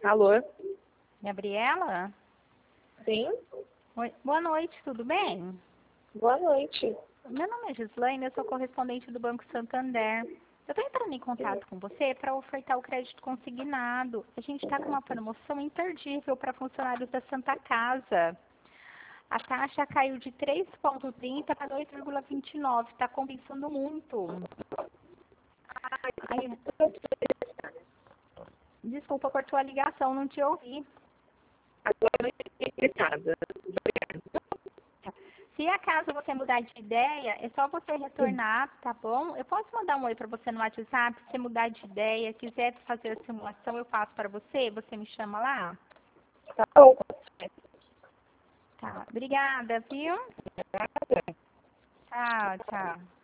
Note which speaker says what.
Speaker 1: Alô?
Speaker 2: Gabriela?
Speaker 1: Sim?
Speaker 2: Oi, boa noite, tudo bem?
Speaker 1: Boa noite.
Speaker 2: Meu nome é Gislaine, eu sou correspondente do Banco Santander. Eu estou entrando em contato com você para ofertar o crédito consignado. A gente está com uma promoção imperdível para funcionários da Santa Casa. A taxa caiu de 3,30 para 2,29. Está compensando muito. Ai, desculpa, cortou a ligação, não te ouvi.
Speaker 1: Agora eu estou explicada.
Speaker 2: Se acaso você mudar de ideia, é só você retornar, tá bom? Eu posso mandar um oi para você no WhatsApp, se você mudar de ideia, quiser fazer a simulação, eu faço para você me chama lá.
Speaker 1: Tá bom,
Speaker 2: Tá, obrigada, viu?
Speaker 1: obrigada.
Speaker 2: Tchau, tchau.